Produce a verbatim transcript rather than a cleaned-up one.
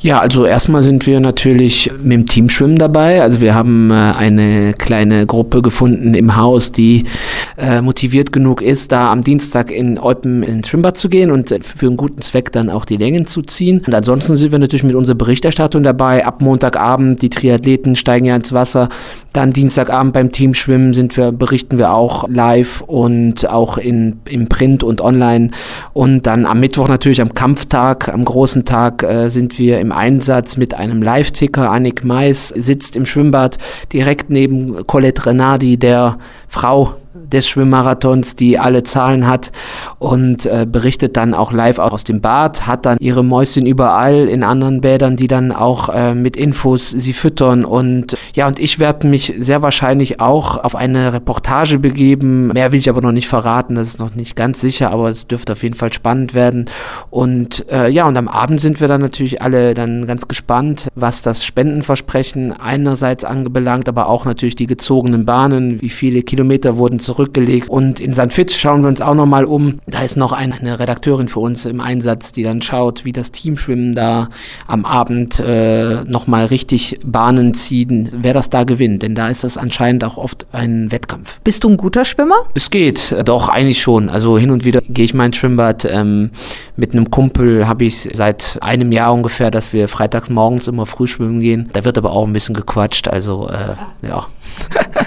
Ja, also erstmal sind wir natürlich mit dem Teamschwimmen dabei. Also wir haben äh, eine kleine Gruppe gefunden im Haus, die äh, motiviert genug ist, da am Dienstag in Eupen ins Schwimmbad zu gehen und für einen guten Zweck dann auch die Längen zu ziehen. Und ansonsten sind wir natürlich mit unserer Berichterstattung dabei. Ab Montagabend, die Triathleten steigen ja ins Wasser. Dann Dienstagabend beim Teamschwimmen sind wir, berichten wir auch live und auch in, im Print und online. Und dann am Mittwoch natürlich am Kampftag, am großen Tag äh, sind wir im Einsatz mit einem Live-Ticker. Annik Mais sitzt im Schwimmbad direkt neben Colette Renardi, der Frau des Schwimmmarathons, die alle Zahlen hat und äh, berichtet dann auch live aus dem Bad, hat dann ihre Mäuschen überall in anderen Bädern, die dann auch äh, mit Infos sie füttern und ja, und ich werde mich sehr wahrscheinlich auch auf eine Reportage begeben. Mehr will ich aber noch nicht verraten, das ist noch nicht ganz sicher, aber es dürfte auf jeden Fall spannend werden und äh, ja, und am Abend sind wir dann natürlich alle dann ganz gespannt, was das Spendenversprechen einerseits anbelangt, aber auch natürlich die gezogenen Bahnen, wie viele Kilometer wurden zurückgelegt. Und in Sankt Vith schauen wir uns auch nochmal um. Da ist noch eine, eine Redakteurin für uns im Einsatz, die dann schaut, wie das Teamschwimmen da am Abend äh, nochmal richtig Bahnen ziehen, wer das da gewinnt. Denn da ist das anscheinend auch oft ein Wettkampf. Bist du ein guter Schwimmer? Es geht, doch eigentlich schon. Also hin und wieder gehe ich mal ins Schwimmbad. Ähm, mit einem Kumpel habe ich seit einem Jahr ungefähr, dass wir freitags morgens immer früh schwimmen gehen. Da wird aber auch ein bisschen gequatscht. Also äh, ja.